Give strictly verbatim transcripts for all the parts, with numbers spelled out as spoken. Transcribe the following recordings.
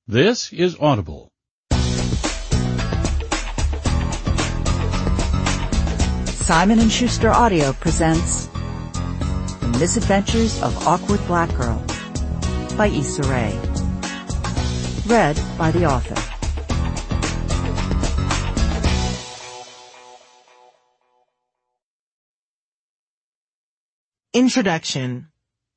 This is Audible. Simon and Schuster Audio presents The Misadventures of Awkward Black Girl by Issa Rae. Read by the author. Introduction.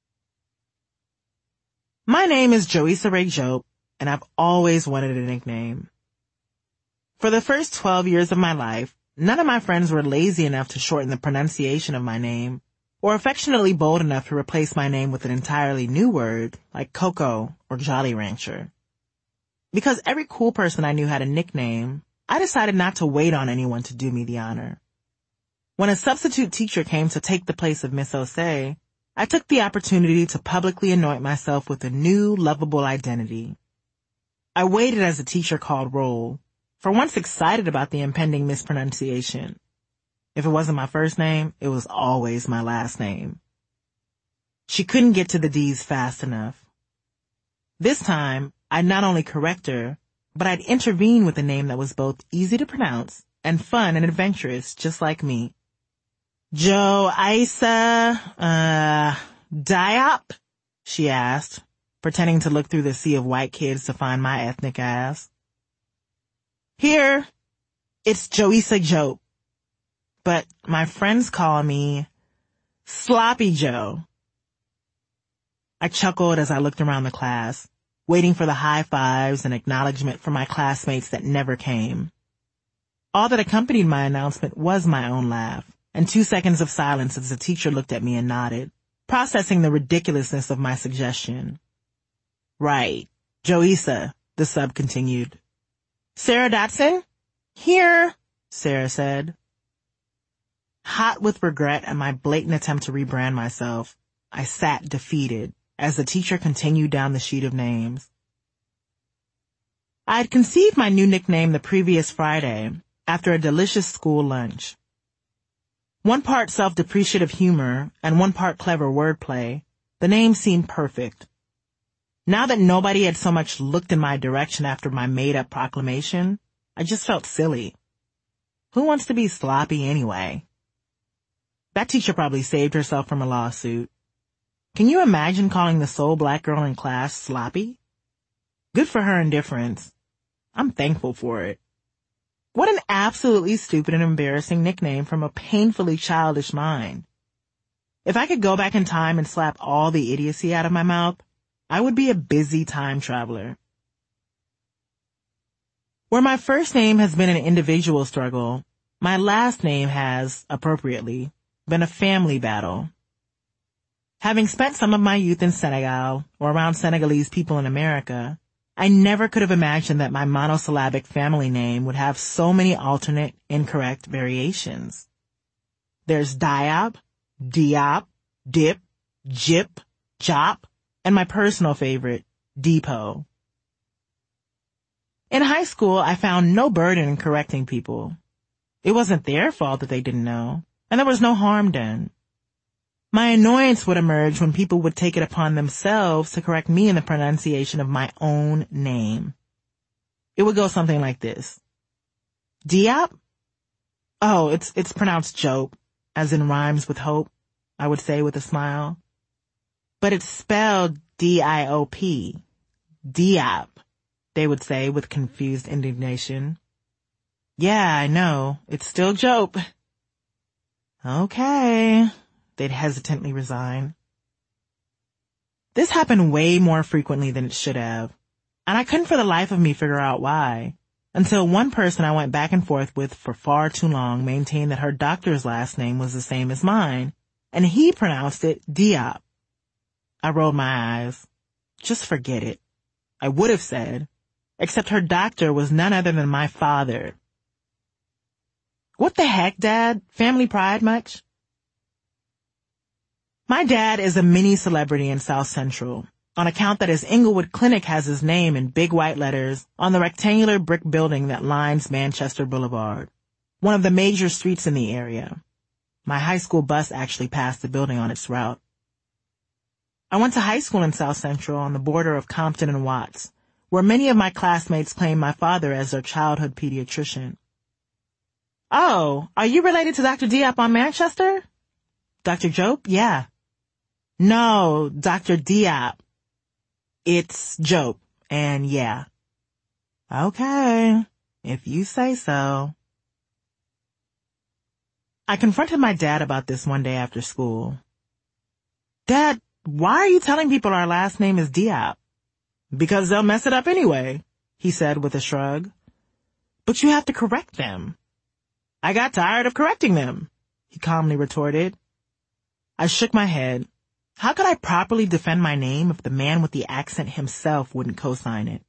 My name is Joissa Rae Jobe, and I've always wanted a nickname. For the first twelve years of my life, none of my friends were lazy enough to shorten the pronunciation of my name, or affectionately bold enough to replace my name with an entirely new word, like Coco or Jolly Rancher. Because every cool person I knew had a nickname, I decided not to wait on anyone to do me the honor. When a substitute teacher came to take the place of Miss Osei, I took the opportunity to publicly anoint myself with a new, lovable identity. I waited as the teacher called roll, for once excited about the impending mispronunciation. If it wasn't my first name, it was always my last name. She couldn't get to the D's fast enough. This time, I'd not only correct her, but I'd intervene with a name that was both easy to pronounce and fun and adventurous, just like me. Joissa, uh, Diop? She asked, pretending to look through the sea of white kids to find my ethnic ass. Here, it's Joissa Jobe, but my friends call me Sloppy Joe. I chuckled as I looked around the class, waiting for the high fives and acknowledgement from my classmates that never came. All that accompanied my announcement was my own laugh, and two seconds of silence as the teacher looked at me and nodded, processing the ridiculousness of my suggestion. Right, Joissa, the sub continued. Sarah Dotson? Here, Sarah said. Hot with regret at my blatant attempt to rebrand myself, I sat defeated as the teacher continued down the sheet of names. I had conceived my new nickname the previous Friday after a delicious school lunch. One part self-depreciative humor and one part clever wordplay, the name seemed perfect. Now that nobody had so much looked in my direction after my made-up proclamation, I just felt silly. Who wants to be sloppy anyway? That teacher probably saved herself from a lawsuit. Can you imagine calling the sole black girl in class sloppy? Good for her indifference. I'm thankful for it. What an absolutely stupid and embarrassing nickname from a painfully childish mind. If I could go back in time and slap all the idiocy out of my mouth, I would be a busy time traveler. Where my first name has been an individual struggle, my last name has, appropriately, been a family battle. Having spent some of my youth in Senegal, or around Senegalese people in America, I never could have imagined that my monosyllabic family name would have so many alternate, incorrect variations. There's Diop, Diop, Dip, Jip, Jop, and my personal favorite, Depot. In high school, I found no burden in correcting people. It wasn't their fault that they didn't know, and there was no harm done. My annoyance would emerge when people would take it upon themselves to correct me in the pronunciation of my own name. It would go something like this. Diop? Oh, it's, it's pronounced Jope, as in rhymes with hope, I would say with a smile. But it's spelled D I O P. Diop, they would say with confused indignation. Yeah, I know. It's still Jope. Okay, they'd hesitantly resign. This happened way more frequently than it should have, and I couldn't for the life of me figure out why, until one person I went back and forth with for far too long maintained that her doctor's last name was the same as mine, and he pronounced it Diop. I rolled my eyes. Just forget it, I would have said, except her doctor was none other than my father. What the heck, Dad? Family pride much? My dad is a mini celebrity in South Central, on account that his Inglewood Clinic has his name in big white letters on the rectangular brick building that lines Manchester Boulevard, one of the major streets in the area. My high school bus actually passed the building on its route. I went to high school in South Central on the border of Compton and Watts, where many of my classmates claim my father as their childhood pediatrician. Oh, are you related to Doctor Diop on Manchester? Doctor Jope? Yeah. No, Doctor Diop. It's Jope, and yeah. Okay, if you say so. I confronted my dad about this one day after school. Dad, why are you telling people our last name is Diop? Because they'll mess it up anyway, he said with a shrug. But you have to correct them. I got tired of correcting them, he calmly retorted. I shook my head. How could I properly defend my name if the man with the accent himself wouldn't co-sign it?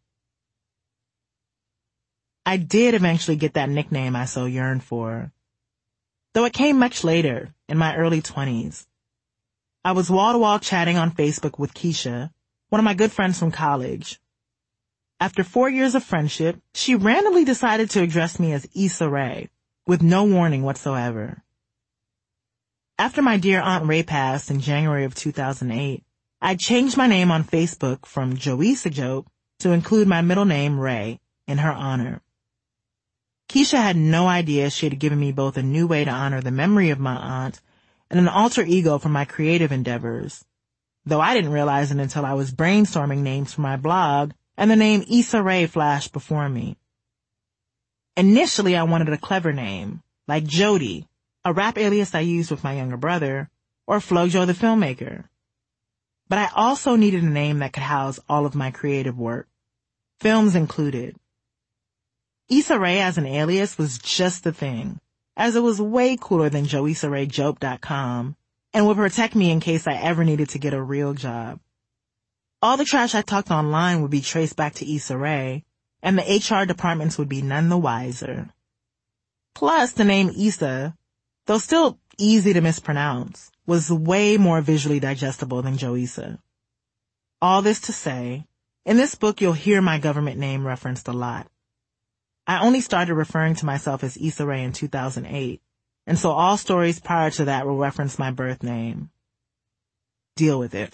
I did eventually get that nickname I so yearned for, though it came much later, in my early twenties. I was wall-to-wall chatting on Facebook with Keisha, one of my good friends from college. After four years of friendship, she randomly decided to address me as Issa Rae, with no warning whatsoever. After my dear Aunt Ray passed in January of two thousand eight, I changed my name on Facebook from Joissa Jope to include my middle name, Ray, in her honor. Keisha had no idea she had given me both a new way to honor the memory of my aunt and an alter ego for my creative endeavors, though I didn't realize it until I was brainstorming names for my blog and the name Issa Rae flashed before me. Initially, I wanted a clever name, like Jody, a rap alias I used with my younger brother, or Flojo the filmmaker. But I also needed a name that could house all of my creative work, films included. Issa Rae as an alias was just the thing, as it was way cooler than joissa rae jope dot com and would protect me in case I ever needed to get a real job. All the trash I talked online would be traced back to Issa Rae, and the H R departments would be none the wiser. Plus, the name Issa, though still easy to mispronounce, was way more visually digestible than Joissa. All this to say, in this book you'll hear my government name referenced a lot. I only started referring to myself as Issa Rae in two thousand eight, and so all stories prior to that will reference my birth name. Deal with it.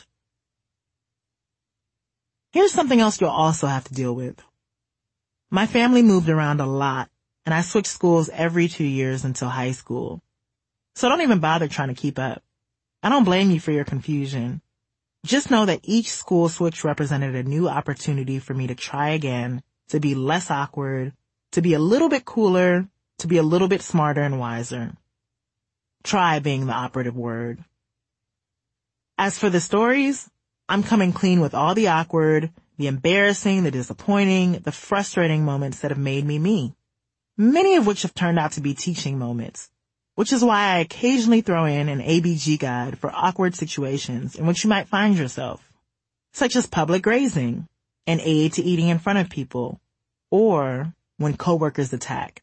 Here's something else you'll also have to deal with. My family moved around a lot, and I switched schools every two years until high school. So don't even bother trying to keep up. I don't blame you for your confusion. Just know that each school switch represented a new opportunity for me to try again, to be less awkward, to be a little bit cooler, to be a little bit smarter and wiser. Try being the operative word. As for the stories, I'm coming clean with all the awkward, the embarrassing, the disappointing, the frustrating moments that have made me me. Many of which have turned out to be teaching moments, which is why I occasionally throw in an A B G guide for awkward situations in which you might find yourself, such as public grazing, an aid to eating in front of people, or when coworkers attack.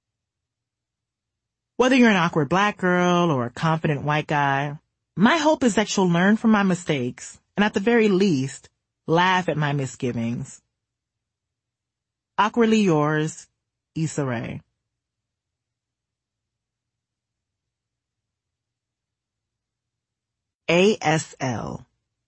Whether you're an awkward black girl or a confident white guy, my hope is that you'll learn from my mistakes and at the very least, laugh at my misgivings. Awkwardly yours, Issa Rae. A S L.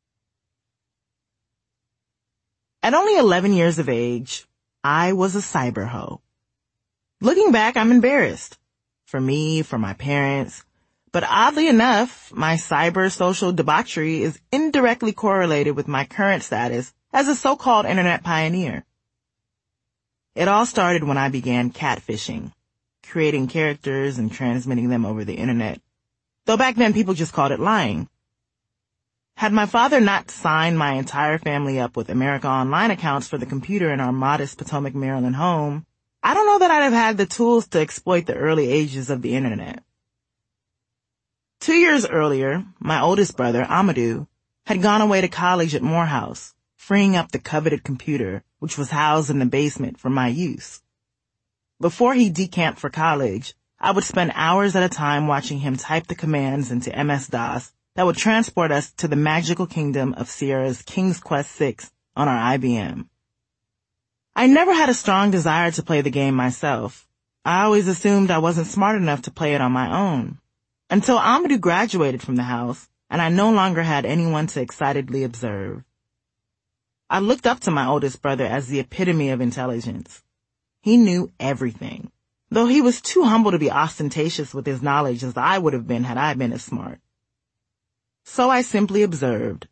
At only eleven years of age, I was a cyber hoe. Looking back, I'm embarrassed. For me, for my parents. But oddly enough, my cyber social debauchery is indirectly correlated with my current status as a so-called internet pioneer. It all started when I began catfishing, creating characters and transmitting them over the internet. Though back then people just called it lying. Had my father not signed my entire family up with America Online accounts for the computer in our modest Potomac, Maryland home, I don't know that I'd have had the tools to exploit the early ages of the internet. Two years earlier, my oldest brother, Amadou, had gone away to college at Morehouse, freeing up the coveted computer, which was housed in the basement for my use. Before he decamped for college, I would spend hours at a time watching him type the commands into M S DOS that would transport us to the magical kingdom of Sierra's King's Quest six on our I B M. I never had a strong desire to play the game myself. I always assumed I wasn't smart enough to play it on my own. Until Amadou graduated from the house, and I no longer had anyone to excitedly observe. I looked up to my oldest brother as the epitome of intelligence. He knew everything, though he was too humble to be ostentatious with his knowledge as I would have been had I been as smart. So I simply observed.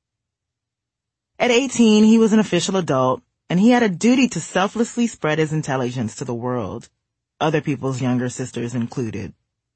At eighteen, he was an official adult, and he had a duty to selflessly spread his intelligence to the world, other people's younger sisters included.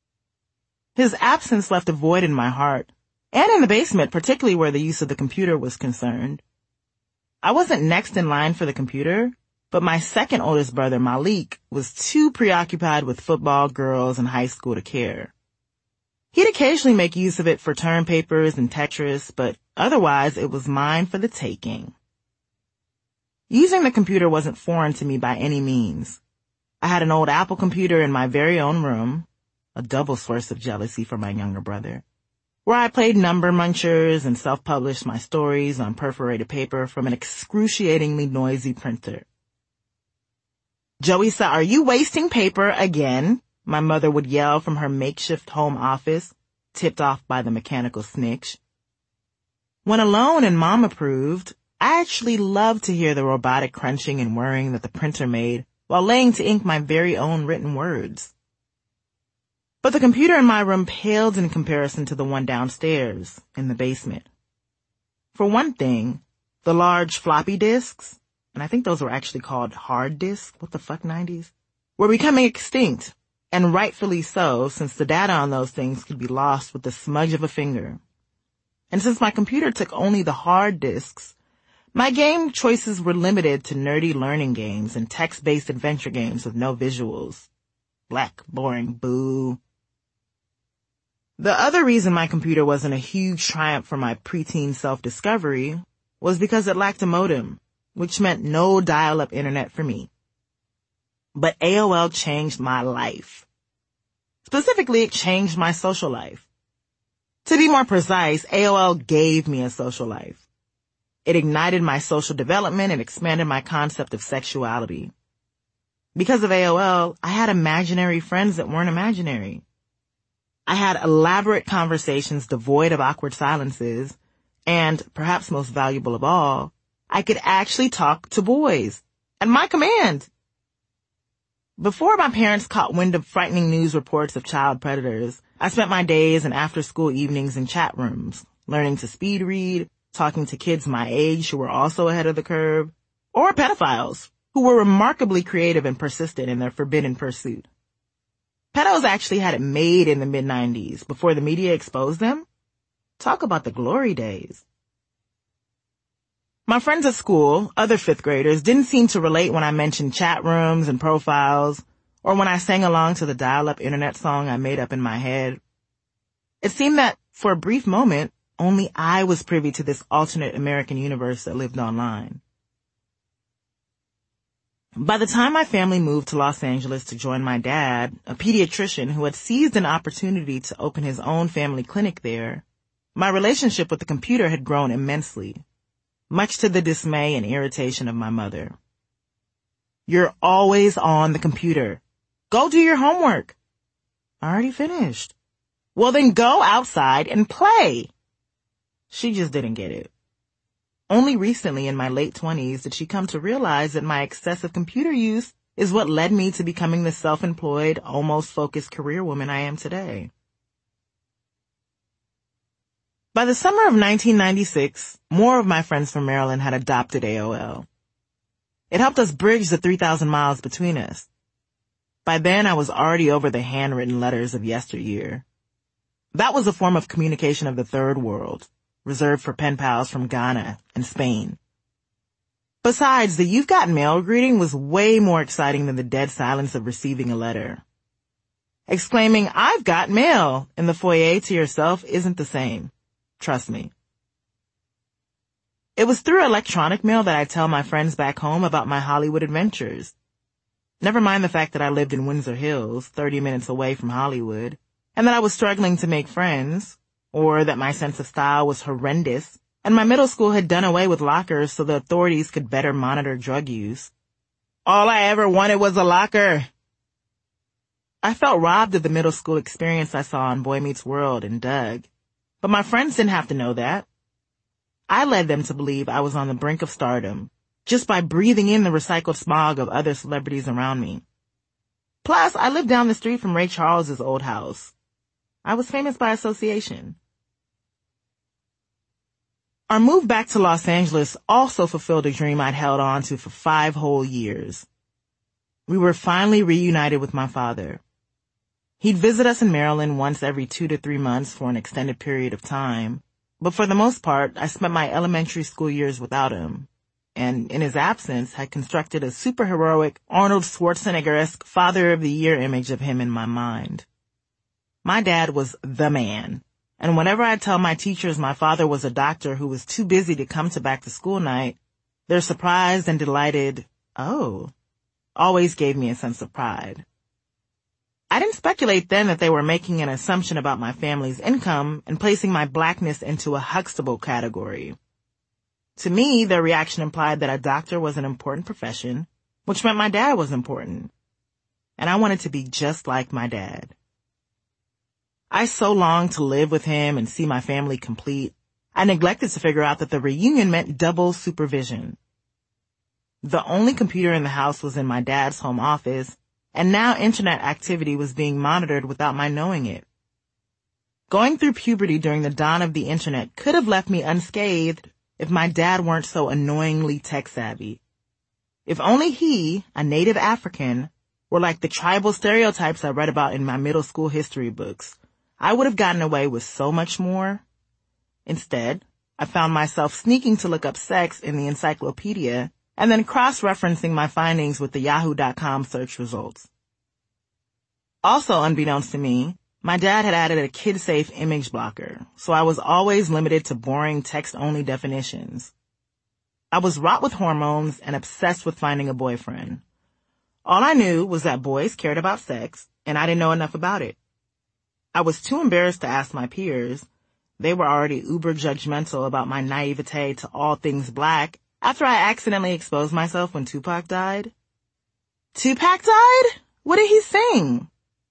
His absence left a void in my heart, and in the basement, particularly where the use of the computer was concerned. I wasn't next in line for the computer, but my second oldest brother, Malik, was too preoccupied with football, girls, and high school to care. He'd occasionally make use of it for term papers and Tetris, but otherwise it was mine for the taking. Using the computer wasn't foreign to me by any means. I had an old Apple computer in my very own room, a double source of jealousy for my younger brother, where I played number munchers and self-published my stories on perforated paper from an excruciatingly noisy printer. "Joey, are you wasting paper again?" my mother would yell from her makeshift home office, tipped off by the mechanical snitch. When alone and Mom approved, I actually loved to hear the robotic crunching and whirring that the printer made while laying to ink my very own written words. But the computer in my room paled in comparison to the one downstairs, in the basement. For one thing, the large floppy disks, and I think those were actually called hard disks, what the fuck nineties, were becoming extinct, and rightfully so, since the data on those things could be lost with the smudge of a finger. And since my computer took only the hard disks, my game choices were limited to nerdy learning games and text-based adventure games with no visuals. Black, boring, boo. The other reason my computer wasn't a huge triumph for my preteen self-discovery was because it lacked a modem, which meant no dial-up internet for me. But A O L changed my life. Specifically, it changed my social life. To be more precise, A O L gave me a social life. It ignited my social development and expanded my concept of sexuality. Because of A O L, I had imaginary friends that weren't imaginary. I had elaborate conversations devoid of awkward silences, and, perhaps most valuable of all, I could actually talk to boys, at my command. Before my parents caught wind of frightening news reports of child predators, I spent my days and after-school evenings in chat rooms, learning to speed read, talking to kids my age who were also ahead of the curve, or pedophiles who were remarkably creative and persistent in their forbidden pursuit. Pedos actually had it made in the mid nineties before the media exposed them. Talk about the glory days. My friends at school, other fifth graders, didn't seem to relate when I mentioned chat rooms and profiles, or when I sang along to the dial-up internet song I made up in my head. It seemed that, for a brief moment, only I was privy to this alternate American universe that lived online. By the time my family moved to Los Angeles to join my dad, a pediatrician who had seized an opportunity to open his own family clinic there, my relationship with the computer had grown immensely, much to the dismay and irritation of my mother. "You're always on the computer. Go do your homework." "I already finished." "Well, then go outside and play." She just didn't get it. Only recently, in my late twenties, did she come to realize that my excessive computer use is what led me to becoming the self-employed, almost focused career woman I am today. By the summer of nineteen ninety-six, more of my friends from Maryland had adopted A O L. It helped us bridge the three thousand miles between us. By then, I was already over the handwritten letters of yesteryear. That was a form of communication of the third world, reserved for pen pals from Ghana and Spain. Besides, the "You've Got Mail" greeting was way more exciting than the dead silence of receiving a letter. Exclaiming, "I've got mail" in the foyer to yourself isn't the same. Trust me. It was through electronic mail that I tell my friends back home about my Hollywood adventures. Never mind the fact that I lived in Windsor Hills, thirty minutes away from Hollywood, and that I was struggling to make friends, or that my sense of style was horrendous, and my middle school had done away with lockers so the authorities could better monitor drug use. All I ever wanted was a locker. I felt robbed of the middle school experience I saw on Boy Meets World and Doug. But my friends didn't have to know that. I led them to believe I was on the brink of stardom, just by breathing in the recycled smog of other celebrities around me. Plus, I lived down the street from Ray Charles's old house. I was famous by association. Our move back to Los Angeles also fulfilled a dream I'd held on to for five whole years. We were finally reunited with my father. He'd visit us in Maryland once every two to three months for an extended period of time, but for the most part, I spent my elementary school years without him, and in his absence had constructed a superheroic Arnold Schwarzenegger-esque Father of the Year image of him in my mind. My dad was the man, and whenever I tell my teachers my father was a doctor who was too busy to come to back-to-school night, their surprised and delighted, "Oh," always gave me a sense of pride. I didn't speculate then that they were making an assumption about my family's income and placing my blackness into a Huxtable category. To me, their reaction implied that a doctor was an important profession, which meant my dad was important. And I wanted to be just like my dad. I so longed to live with him and see my family complete, I neglected to figure out that the reunion meant double supervision. The only computer in the house was in my dad's home office, and now internet activity was being monitored without my knowing it. Going through puberty during the dawn of the internet could have left me unscathed if my dad weren't so annoyingly tech-savvy. If only he, a native African, were like the tribal stereotypes I read about in my middle school history books, I would have gotten away with so much more. Instead, I found myself sneaking to look up sex in the encyclopedia and then cross-referencing my findings with the yahoo dot com search results. Also unbeknownst to me, my dad had added a kid-safe image blocker, so I was always limited to boring text-only definitions. I was wrought with hormones and obsessed with finding a boyfriend. All I knew was that boys cared about sex, and I didn't know enough about it. I was too embarrassed to ask my peers. They were already uber judgmental about my naivete to all things black after I accidentally exposed myself when Tupac died. Tupac died? What did he sing?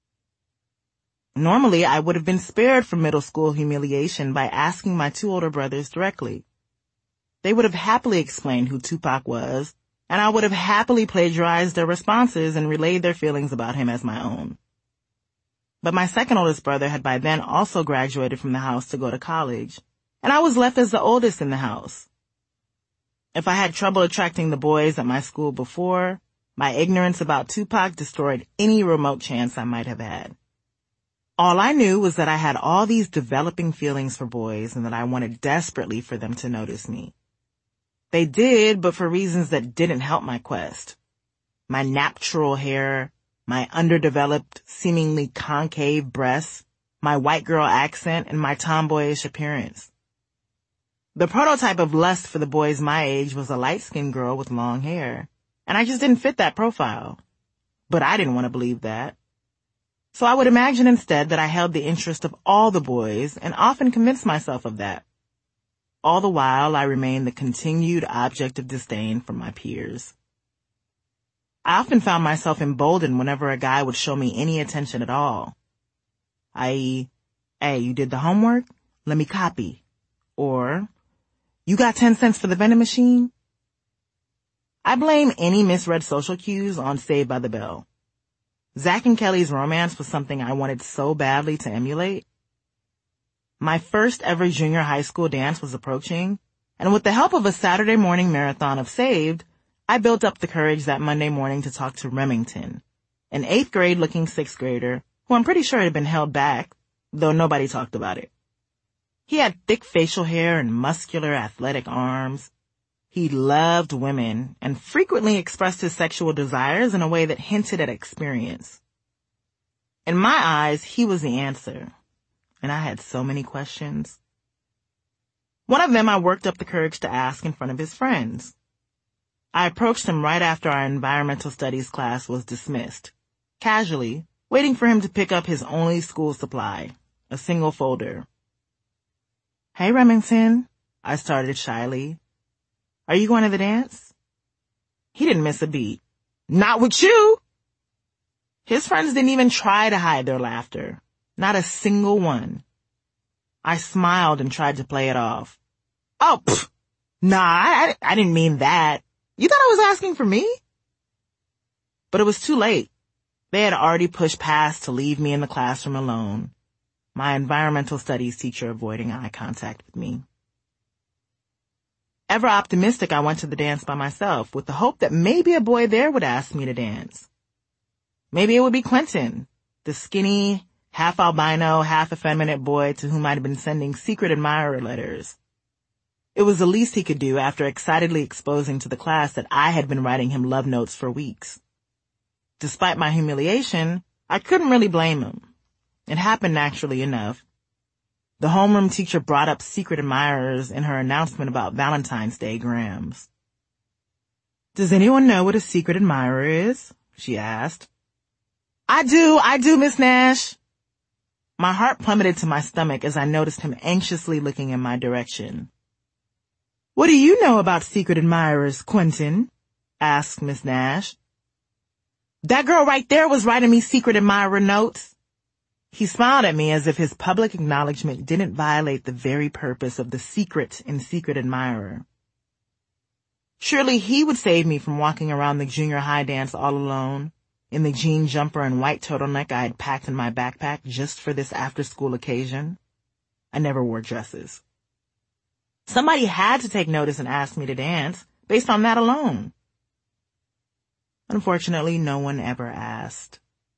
Normally, I would have been spared from middle school humiliation by asking my two older brothers directly. They would have happily explained who Tupac was, and I would have happily plagiarized their responses and relayed their feelings about him as my own. But my second oldest brother had by then also graduated from the house to go to college, and I was left as the oldest in the house. If I had trouble attracting the boys at my school before, my ignorance about Tupac destroyed any remote chance I might have had. All I knew was that I had all these developing feelings for boys and that I wanted desperately for them to notice me. They did, but for reasons that didn't help my quest. My natural hair, my underdeveloped, seemingly concave breasts, my white girl accent, and my tomboyish appearance. The prototype of lust for the boys my age was a light-skinned girl with long hair, and I just didn't fit that profile. But I didn't want to believe that. So I would imagine instead that I held the interest of all the boys and often convinced myself of that. All the while, I remained the continued object of disdain from my peers. I often found myself emboldened whenever a guy would show me any attention at all. that is, "Hey, you did the homework? Let me copy." Or, "You got ten cents for the vending machine?" I blame any misread social cues on Saved by the Bell. Zach and Kelly's romance was something I wanted so badly to emulate. My first ever junior high school dance was approaching, and with the help of a Saturday morning marathon of Saved, I built up the courage that Monday morning to talk to Remington, an eighth grade looking sixth grader who I'm pretty sure had been held back, though nobody talked about it. He had thick facial hair and muscular athletic arms. He loved women and frequently expressed his sexual desires in a way that hinted at experience. In my eyes, he was the answer, and I had so many questions. One of them I worked up the courage to ask in front of his friends. I approached him right after our environmental studies class was dismissed, casually, waiting for him to pick up his only school supply, a single folder. "Hey, Remington," I started shyly. "Are you going to the dance?" He didn't miss a beat. "Not with you!" His friends didn't even try to hide their laughter. Not a single one. I smiled and tried to play it off. Oh, pfft. Nah, I, I didn't mean that. You thought I was asking for me? But it was too late. They had already pushed past to leave me in the classroom alone, my environmental studies teacher avoiding eye contact with me. Ever optimistic, I went to the dance by myself with the hope that maybe a boy there would ask me to dance. Maybe it would be Quentin, the skinny, half albino, half effeminate boy to whom I'd been sending secret admirer letters. It was the least he could do after excitedly exposing to the class that I had been writing him love notes for weeks. Despite my humiliation, I couldn't really blame him. It happened naturally enough. The homeroom teacher brought up secret admirers in her announcement about Valentine's Day grams. "Does anyone know what a secret admirer is?" she asked. I do, I do, Miss Nash." My heart plummeted to my stomach as I noticed him anxiously looking in my direction. "What do you know about secret admirers, Quentin?" asked Miss Nash. "That girl right there was writing me secret admirer notes." He smiled at me as if his public acknowledgement didn't violate the very purpose of the secret in secret admirer. Surely he would save me from walking around the junior high dance all alone, in the jean jumper and white turtleneck I had packed in my backpack just for this after-school occasion. I never wore dresses. Somebody had to take notice and ask me to dance, based on that alone. Unfortunately, no one ever asked.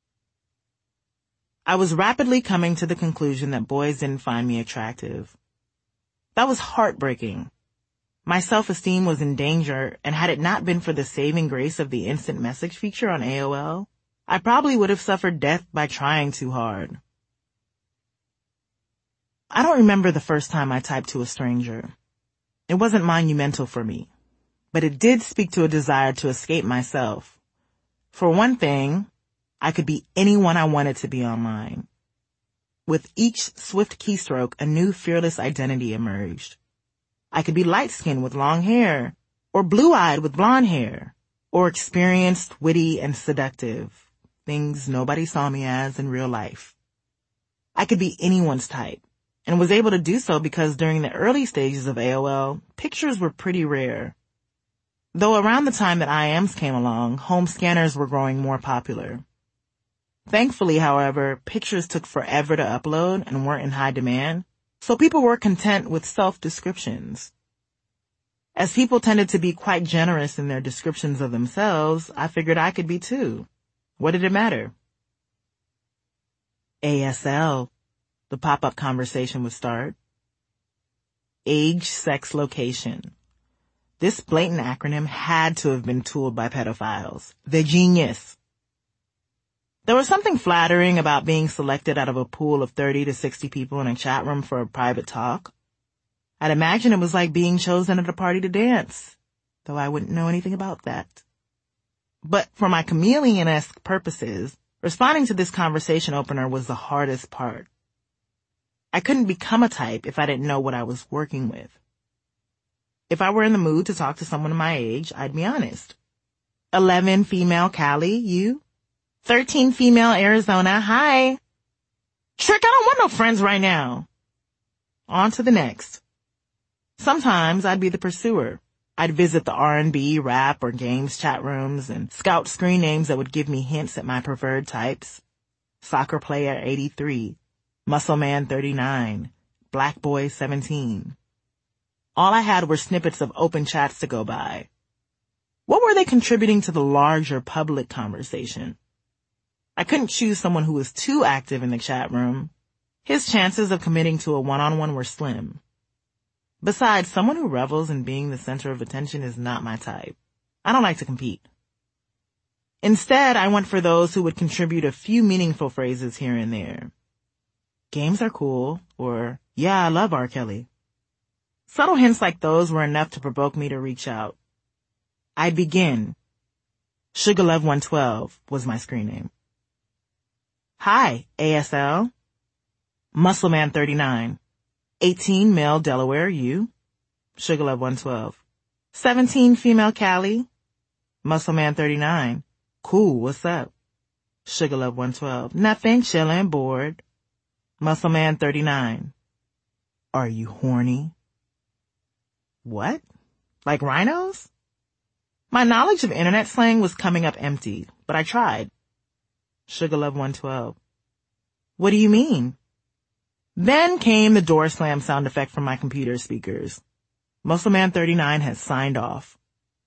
I was rapidly coming to the conclusion that boys didn't find me attractive. That was heartbreaking. My self-esteem was in danger, and had it not been for the saving grace of the instant message feature on A O L, I probably would have suffered death by trying too hard. I don't remember the first time I typed to a stranger. It wasn't monumental for me, but it did speak to a desire to escape myself. For one thing, I could be anyone I wanted to be online. With each swift keystroke, a new fearless identity emerged. I could be light-skinned with long hair, or blue-eyed with blonde hair, or experienced, witty, and seductive, things nobody saw me as in real life. I could be anyone's type, and was able to do so because during the early stages of A O L, pictures were pretty rare. Though around the time that I Ms came along, home scanners were growing more popular. Thankfully, however, pictures took forever to upload and weren't in high demand, so people were content with self-descriptions. As people tended to be quite generous in their descriptions of themselves, I figured I could be too. What did it matter? A S L, the pop-up conversation would start. Age, sex, location. This blatant acronym had to have been tooled by pedophiles. They're genius. There was something flattering about being selected out of a pool of thirty to sixty people in a chat room for a private talk. I'd imagine it was like being chosen at a party to dance, though I wouldn't know anything about that. But for my chameleon-esque purposes, responding to this conversation opener was the hardest part. I couldn't become a type if I didn't know what I was working with. If I were in the mood to talk to someone my age, I'd be honest. eleven female Cali, you? thirteen female Arizona, hi. Trick, I don't want no friends right now. On to the next. Sometimes I'd be the pursuer. I'd visit the R and B, rap, or games chat rooms and scout screen names that would give me hints at my preferred types. Soccer player eighty-three, muscle man thirty-nine, black boy seventeen. All I had were snippets of open chats to go by. What were they contributing to the larger public conversation? I couldn't choose someone who was too active in the chat room. His chances of committing to a one-on-one were slim. Besides, someone who revels in being the center of attention is not my type. I don't like to compete. Instead, I went for those who would contribute a few meaningful phrases here and there. Games are cool, or, yeah, I love R. Kelly. Subtle hints like those were enough to provoke me to reach out. I'd begin. Sugar Love one twelve was my screen name. Hi, A S L. Muscleman thirty-nine. eighteen, male Delaware, you. Sugar Love one twelve. seventeen, female Cali. Muscleman thirty-nine. Cool, what's up? Sugar Love one twelve. Nothing, chillin', bored. Muscleman thirty-nine. Are you horny? What? Like rhinos? My knowledge of internet slang was coming up empty, but I tried. Sugar Love one twelve. What do you mean? Then came the door slam sound effect from my computer speakers. Muscle Man thirty-nine has signed off.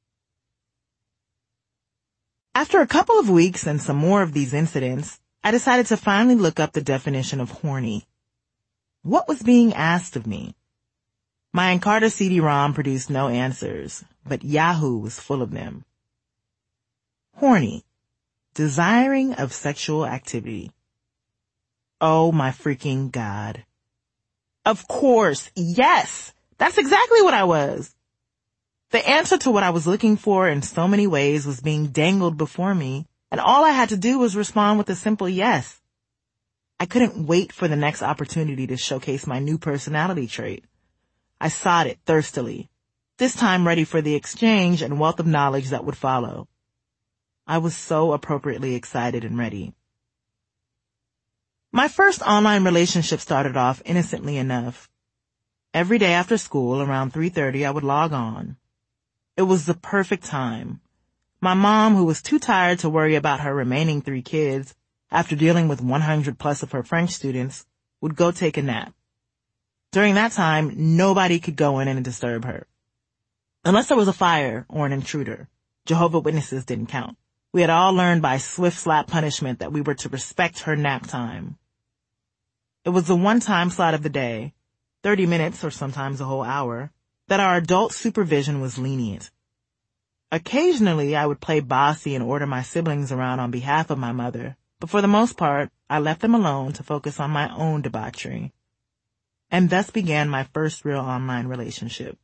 After a couple of weeks and some more of these incidents, I decided to finally look up the definition of horny. What was being asked of me? My Encarta C D ROM produced no answers, but Yahoo was full of them. Horny. Desiring of sexual activity. Oh my freaking God. Of course, yes! That's exactly what I was. The answer to what I was looking for in so many ways was being dangled before me, and all I had to do was respond with a simple yes. I couldn't wait for the next opportunity to showcase my new personality trait. I sought it thirstily, this time ready for the exchange and wealth of knowledge that would follow. I was so appropriately excited and ready. My first online relationship started off innocently enough. Every day after school, around three thirty, I would log on. It was the perfect time. My mom, who was too tired to worry about her remaining three kids after dealing with one hundred plus of her French students, would go take a nap. During that time, nobody could go in and disturb her. Unless there was a fire or an intruder. Jehovah's Witnesses didn't count. We had all learned by swift slap punishment that we were to respect her nap time. It was the one time slot of the day, thirty minutes or sometimes a whole hour, that our adult supervision was lenient. Occasionally, I would play bossy and order my siblings around on behalf of my mother, but for the most part, I left them alone to focus on my own debauchery. And thus began my first real online relationship.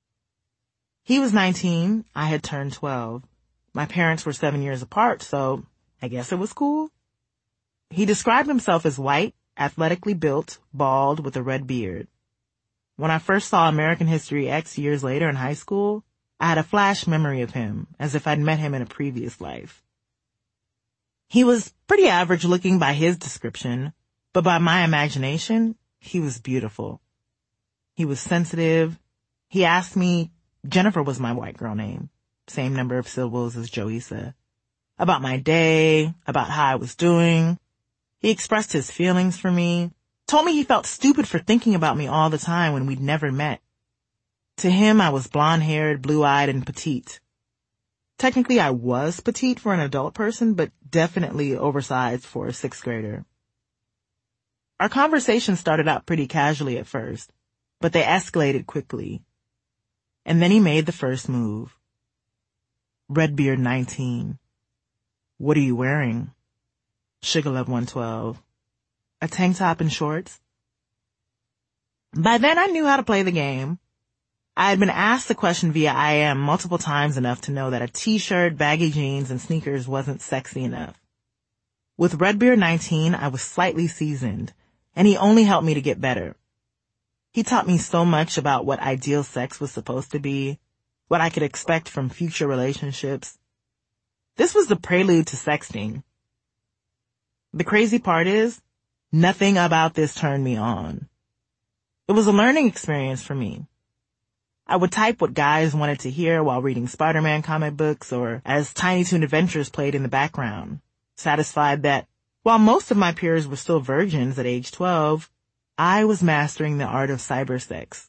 He was nineteen, I had turned twelve. My parents were seven years apart, so I guess it was cool. He described himself as white, athletically built, bald, with a red beard. When I first saw American History X years later in high school, I had a flash memory of him, as if I'd met him in a previous life. He was pretty average looking by his description, but by my imagination, he was beautiful. He was sensitive. He asked me, Jennifer was my white girl name, same number of syllables as Joisa, about my day, about how I was doing. He expressed his feelings for me, told me he felt stupid for thinking about me all the time when we'd never met. To him, I was blonde-haired, blue-eyed, and petite. Technically, I was petite for an adult person, but definitely oversized for a sixth grader. Our conversation started out pretty casually at first, but they escalated quickly. And then he made the first move. Redbeard nineteen. What are you wearing? Sugar Love one twelve. A tank top and shorts? By then I knew how to play the game. I had been asked the question via I M multiple times enough to know that a t-shirt, baggy jeans, and sneakers wasn't sexy enough. With Redbeard nineteen, I was slightly seasoned, and he only helped me to get better. He taught me so much about what ideal sex was supposed to be, what I could expect from future relationships. This was the prelude to sexting. The crazy part is, nothing about this turned me on. It was a learning experience for me. I would type what guys wanted to hear while reading Spider-Man comic books or as Tiny Toon Adventures played in the background, satisfied that while most of my peers were still virgins at age twelve, I was mastering the art of cybersex.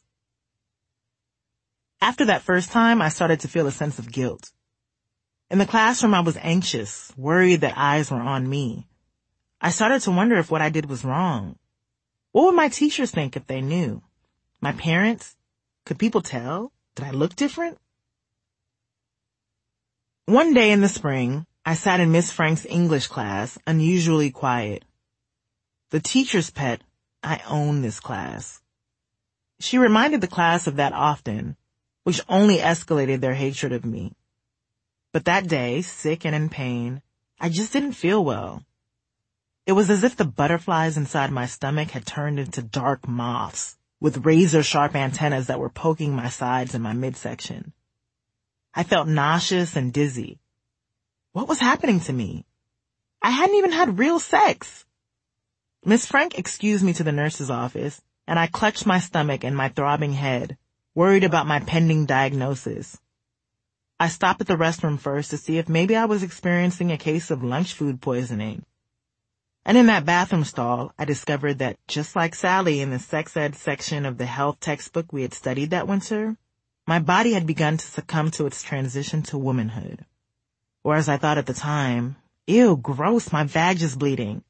After that first time, I started to feel a sense of guilt. In the classroom, I was anxious, worried that eyes were on me. I started to wonder if what I did was wrong. What would my teachers think if they knew? My parents? Could people tell? Did I look different? One day in the spring, I sat in Miss Frank's English class, unusually quiet. The teacher's pet, I own this class. She reminded the class of that often, which only escalated their hatred of me. But that day, sick and in pain, I just didn't feel well. It was as if the butterflies inside my stomach had turned into dark moths with razor-sharp antennas that were poking my sides and my midsection. I felt nauseous and dizzy. What was happening to me? I hadn't even had real sex. Miss Frank excused me to the nurse's office, and I clutched my stomach and my throbbing head, worried about my pending diagnosis. I stopped at the restroom first to see if maybe I was experiencing a case of lunch food poisoning. And in that bathroom stall, I discovered that just like Sally in the sex ed section of the health textbook we had studied that winter, my body had begun to succumb to its transition to womanhood. Or as I thought at the time, ew, gross, my vag is bleeding.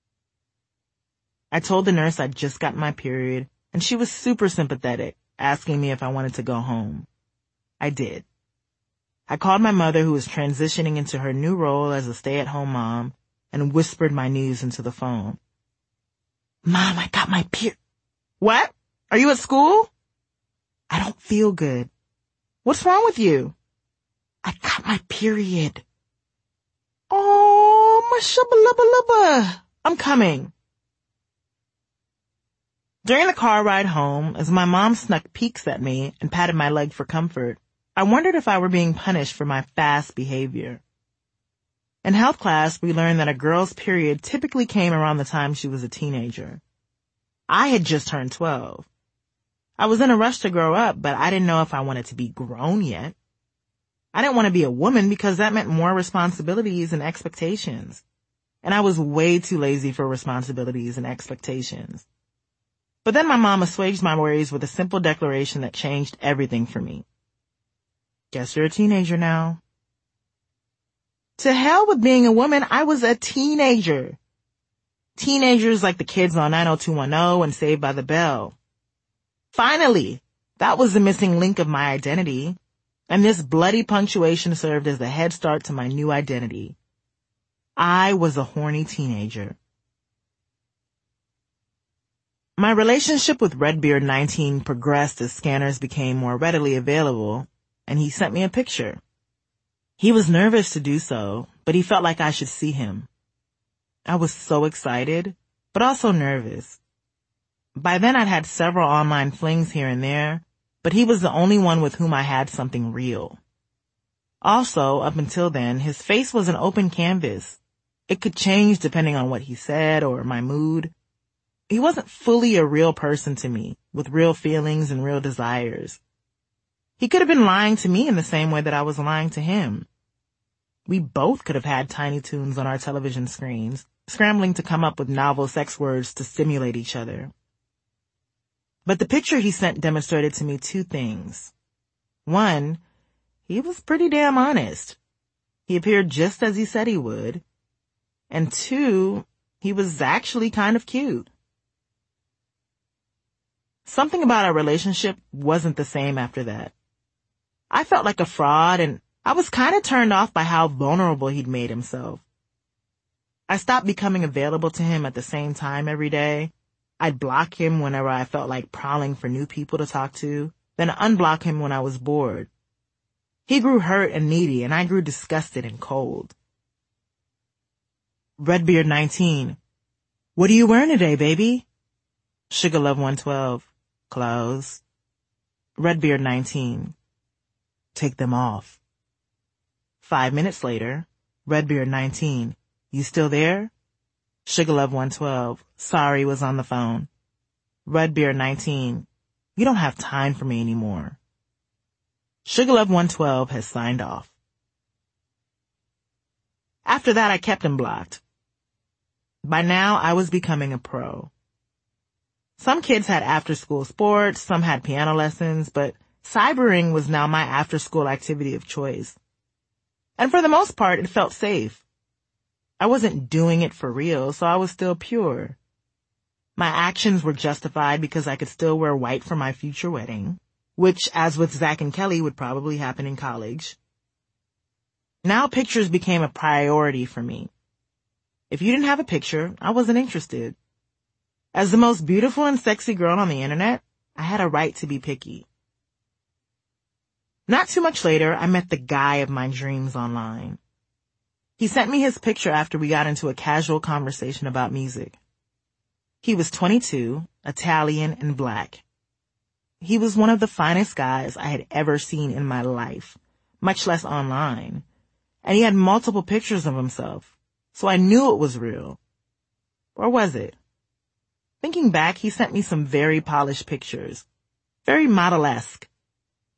I told the nurse I'd just gotten my period, and she was super sympathetic, asking me if I wanted to go home. I did. I called my mother, who was transitioning into her new role as a stay-at-home mom, and whispered my news into the phone. Mom, I got my period. What? Are you at school? I don't feel good. What's wrong with you? I got my period. Oh, my shubba-lubba-lubba. I'm coming. During the car ride home, as my mom snuck peeks at me and patted my leg for comfort, I wondered if I were being punished for my fast behavior. In health class, we learned that a girl's period typically came around the time she was a teenager. I had just turned twelve. I was in a rush to grow up, but I didn't know if I wanted to be grown yet. I didn't want to be a woman because that meant more responsibilities and expectations. And I was way too lazy for responsibilities and expectations. But then my mom assuaged my worries with a simple declaration that changed everything for me. Guess you're a teenager now. To hell with being a woman, I was a teenager. Teenagers like the kids on nine oh two one oh and Saved by the Bell. Finally, that was the missing link of my identity, and this bloody punctuation served as the head start to my new identity. I was a horny teenager. My relationship with Redbeard nineteen progressed as scanners became more readily available, and he sent me a picture. He was nervous to do so, but he felt like I should see him. I was so excited, but also nervous. By then I'd had several online flings here and there, but he was the only one with whom I had something real. Also, up until then, his face was an open canvas. It could change depending on what he said or my mood. He wasn't fully a real person to me, with real feelings and real desires. He could have been lying to me in the same way that I was lying to him. We both could have had Tiny Toons on our television screens, scrambling to come up with novel sex words to stimulate each other. But the picture he sent demonstrated to me two things. One, he was pretty damn honest. He appeared just as he said he would. And two, he was actually kind of cute. Something about our relationship wasn't the same after that. I felt like a fraud, and I was kind of turned off by how vulnerable he'd made himself. I stopped becoming available to him at the same time every day. I'd block him whenever I felt like prowling for new people to talk to, then unblock him when I was bored. He grew hurt and needy, and I grew disgusted and cold. Redbeard nineteen. What are you wearing today, baby? Sugarlove one twelve. Clothes. Redbeard nineteen. Take them off. Five minutes later, Redbeard nineteen. You still there? Sugarlove one twelve. Sorry, was on the phone. Redbeard nineteen. You don't have time for me anymore. Sugarlove one twelve has signed off. After that, I kept him blocked. By now, I was becoming a pro. Some kids had after-school sports, some had piano lessons, but cybering was now my after-school activity of choice. And for the most part, it felt safe. I wasn't doing it for real, so I was still pure. My actions were justified because I could still wear white for my future wedding, which, as with Zach and Kelly, would probably happen in college. Now pictures became a priority for me. If you didn't have a picture, I wasn't interested. As the most beautiful and sexy girl on the internet, I had a right to be picky. Not too much later, I met the guy of my dreams online. He sent me his picture after we got into a casual conversation about music. He was twenty-two, Italian, and black. He was one of the finest guys I had ever seen in my life, much less online. And he had multiple pictures of himself, so I knew it was real. Or was it? Thinking back, he sent me some very polished pictures, very model-esque,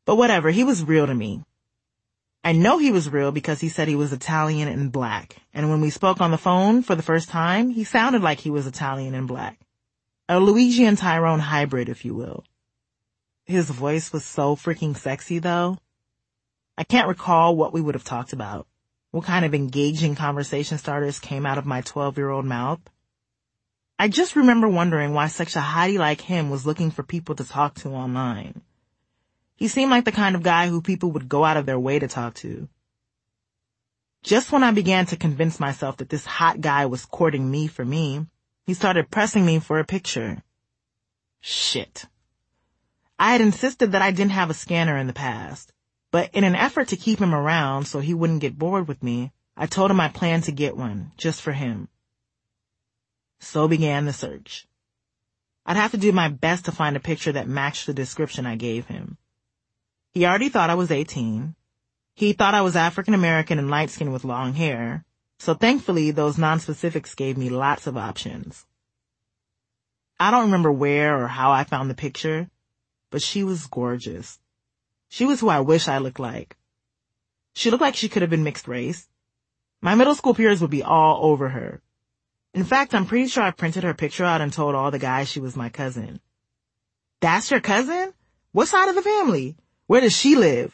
But whatever, he was real to me. I know he was real because he said he was Italian and black. And when we spoke on the phone for the first time, he sounded like he was Italian and black. A Luigi and Tyrone hybrid, if you will. His voice was so freaking sexy, though. I can't recall what we would have talked about. What kind of engaging conversation starters came out of my twelve-year-old mouth. I just remember wondering why such a hottie like him was looking for people to talk to online. He seemed like the kind of guy who people would go out of their way to talk to. Just when I began to convince myself that this hot guy was courting me for me, he started pressing me for a picture. Shit. I had insisted that I didn't have a scanner in the past, but in an effort to keep him around so he wouldn't get bored with me, I told him I planned to get one, just for him. So began the search. I'd have to do my best to find a picture that matched the description I gave him. He already thought I was eighteen. He thought I was African American and light-skinned with long hair, so thankfully those non-specifics gave me lots of options. I don't remember where or how I found the picture, but she was gorgeous. She was who I wish I looked like. She looked like she could have been mixed race. My middle school peers would be all over her. In fact, I'm pretty sure I printed her picture out and told all the guys she was my cousin. That's your cousin? What side of the family? Where does she live?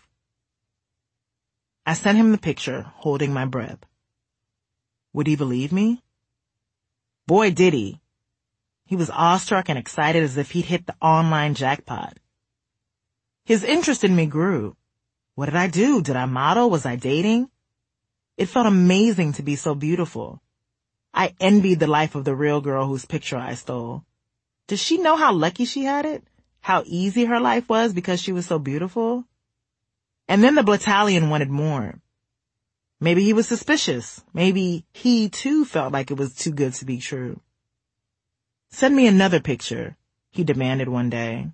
I sent him the picture, holding my breath. Would he believe me? Boy, did he. He was awestruck and excited as if he'd hit the online jackpot. His interest in me grew. What did I do? Did I model? Was I dating? It felt amazing to be so beautiful. I envied the life of the real girl whose picture I stole. Does she know how lucky she had it? How easy her life was because she was so beautiful? And then the Blatalian wanted more. Maybe he was suspicious. Maybe he, too, felt like it was too good to be true. Send me another picture, he demanded one day.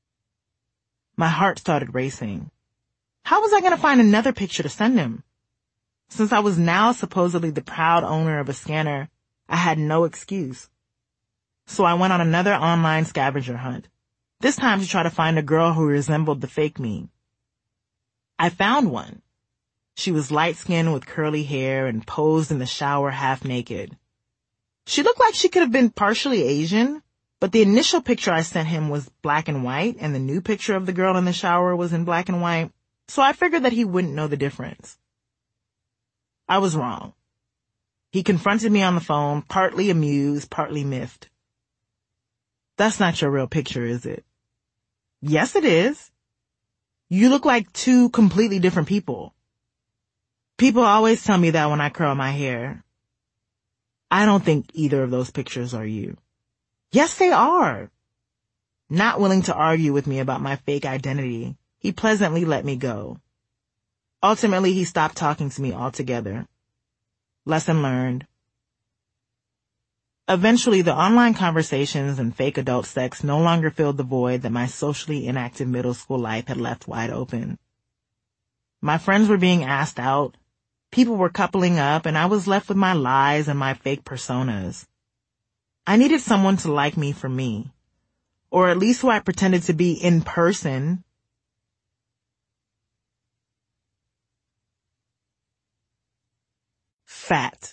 My heart started racing. How was I going to find another picture to send him? Since I was now supposedly the proud owner of a scanner, I had no excuse. So I went on another online scavenger hunt, this time to try to find a girl who resembled the fake me. I found one. She was light-skinned with curly hair and posed in the shower half naked. She looked like she could have been partially Asian, but the initial picture I sent him was black and white, and the new picture of the girl in the shower was in black and white, so I figured that he wouldn't know the difference. I was wrong. He confronted me on the phone, partly amused, partly miffed. That's not your real picture, is it? Yes, it is. You look like two completely different people. People always tell me that when I curl my hair. I don't think either of those pictures are you. Yes, they are. Not willing to argue with me about my fake identity, he pleasantly let me go. Ultimately, he stopped talking to me altogether. Lesson learned. Eventually, the online conversations and fake adult sex no longer filled the void that my socially inactive middle school life had left wide open. My friends were being asked out, people were coupling up, and I was left with my lies and my fake personas. I needed someone to like me for me, or at least who I pretended to be in person. Fat.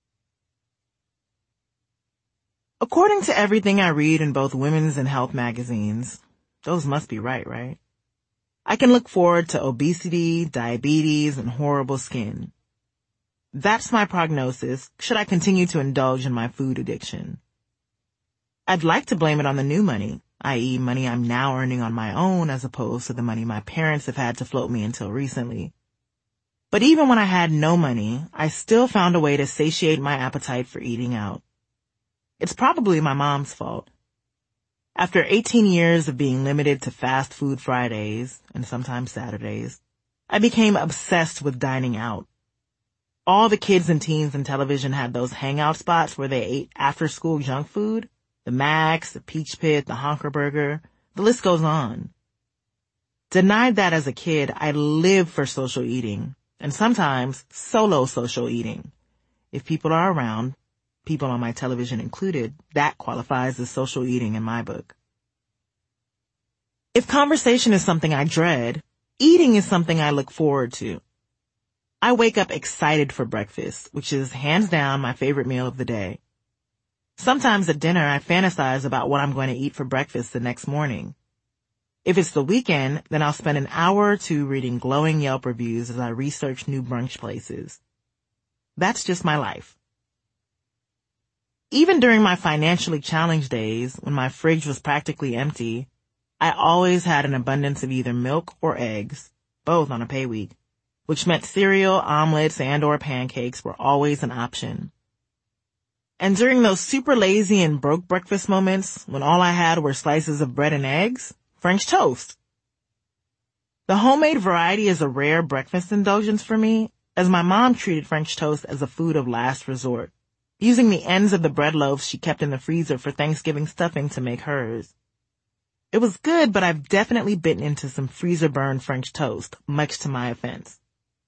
According to everything I read in both women's and health magazines, those must be right, right? I can look forward to obesity, diabetes, and horrible skin. That's my prognosis should I continue to indulge in my food addiction. I'd like to blame it on the new money, that is money I'm now earning on my own as opposed to the money my parents have had to float me until recently. But even when I had no money, I still found a way to satiate my appetite for eating out. It's probably my mom's fault. After eighteen years of being limited to fast food Fridays, and sometimes Saturdays, I became obsessed with dining out. All the kids and teens in television had those hangout spots where they ate after-school junk food. The Max, the Peach Pit, the Honker Burger, the list goes on. Denied that as a kid, I lived for social eating, and sometimes solo social eating. If people are around, people on my television included, that qualifies as social eating in my book. If conversation is something I dread, Eating is something I look forward to. I wake up excited for breakfast, which is hands down my favorite meal of the day. Sometimes at dinner, I fantasize about what I'm going to eat for breakfast the next morning. If it's the weekend, then I'll spend an hour or two reading glowing Yelp reviews as I research new brunch places. That's just my life. Even during my financially challenged days, when my fridge was practically empty, I always had an abundance of either milk or eggs, both on a pay week, which meant cereal, omelets, and or pancakes were always an option. And during those super lazy and broke breakfast moments, when all I had were slices of bread and eggs, French toast. The homemade variety is a rare breakfast indulgence for me, as my mom treated French toast as a food of last resort, using the ends of the bread loaves she kept in the freezer for Thanksgiving stuffing to make hers. It was good, but I've definitely bitten into some freezer-burned French toast, much to my offense.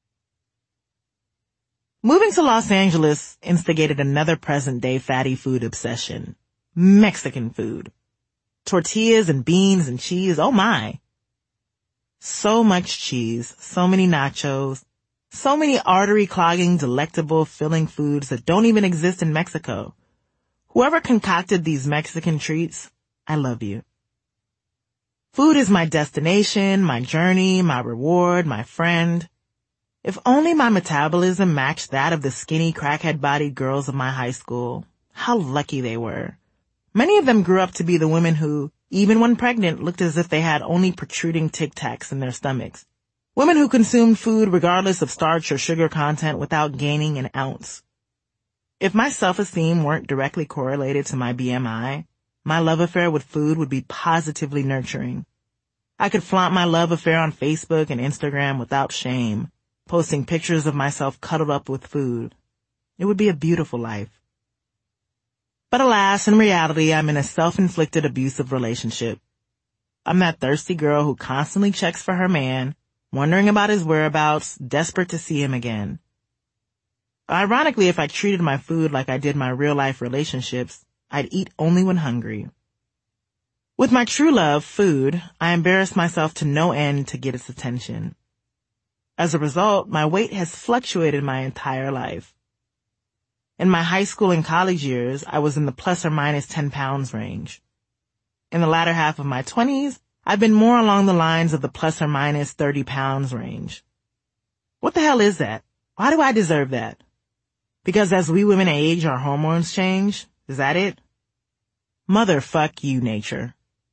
Moving to Los Angeles instigated another present-day fatty food obsession. Mexican food. Tortillas and beans and cheese, oh my. So much cheese, so many nachos, so many artery-clogging, delectable, filling foods that don't even exist in Mexico. Whoever concocted these Mexican treats, I love you. Food is my destination, my journey, my reward, my friend. If only my metabolism matched that of the skinny, crackhead-bodied girls of my high school. How lucky they were. Many of them grew up to be the women who, even when pregnant, looked as if they had only protruding Tic Tacs in their stomachs. Women who consumed food regardless of starch or sugar content without gaining an ounce. If my self-esteem weren't directly correlated to my B M I, my love affair with food would be positively nurturing. I could flaunt my love affair on Facebook and Instagram without shame, posting pictures of myself cuddled up with food. It would be a beautiful life. But alas, in reality, I'm in a self-inflicted abusive relationship. I'm that thirsty girl who constantly checks for her man, wondering about his whereabouts, desperate to see him again. Ironically, if I treated my food like I did my real-life relationships, I'd eat only when hungry. With my true love, food, I embarrass myself to no end to get its attention. As a result, my weight has fluctuated my entire life. In my high school and college years, I was in the plus or minus ten pounds range. In the latter half of my twenties, I've been more along the lines of the plus or minus thirty pounds range. What the hell is that? Why do I deserve that? Because as we women age, our hormones change? Is that it? Motherfuck you, nature.